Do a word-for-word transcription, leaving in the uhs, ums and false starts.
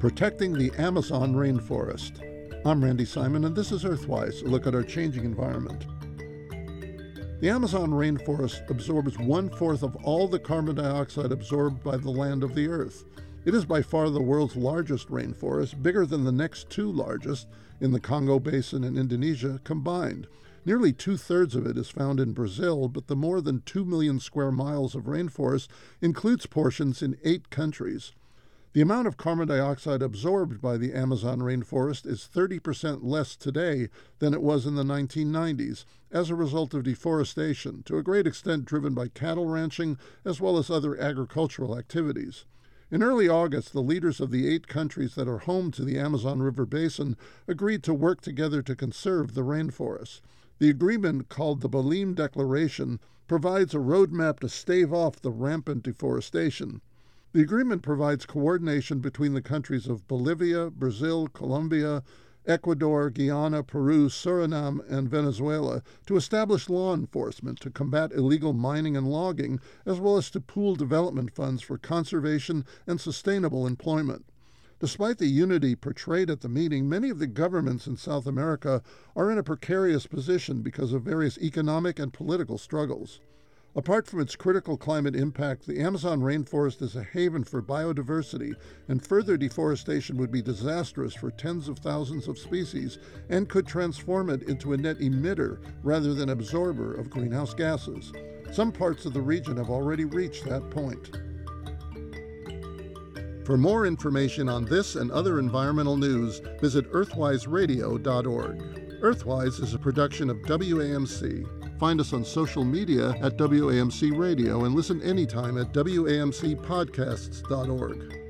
Protecting the Amazon Rainforest. I'm Randy Simon, and this is Earthwise, a look at our changing environment. The Amazon rainforest absorbs one-fourth of all the carbon dioxide absorbed by the land of the Earth. It is by far the world's largest rainforest, bigger than the next two largest in the Congo Basin and Indonesia combined. Nearly two-thirds of it is found in Brazil, but the more than two million square miles of rainforest includes portions in eight countries. The amount of carbon dioxide absorbed by the Amazon rainforest is thirty percent less today than it was in the nineteen nineties as a result of deforestation, to a great extent driven by cattle ranching as well as other agricultural activities. In early August, the leaders of the eight countries that are home to the Amazon River Basin agreed to work together to conserve the rainforest. The agreement, called the Belém Declaration, provides a roadmap to stave off the rampant deforestation. The agreement provides coordination between the countries of Bolivia, Brazil, Colombia, Ecuador, Guyana, Peru, Suriname, and Venezuela to establish law enforcement to combat illegal mining and logging, as well as to pool development funds for conservation and sustainable employment. Despite the unity portrayed at the meeting, many of the governments in South America are in a precarious position because of various economic and political struggles. Apart from its critical climate impact, the Amazon rainforest is a haven for biodiversity, and further deforestation would be disastrous for tens of thousands of species and could transform it into a net emitter rather than absorber of greenhouse gases. Some parts of the region have already reached that point. For more information on this and other environmental news, visit earthwise radio dot org. Earthwise is a production of W A M C. Find us on social media at W A M C Radio and listen anytime at W A M C podcasts dot org.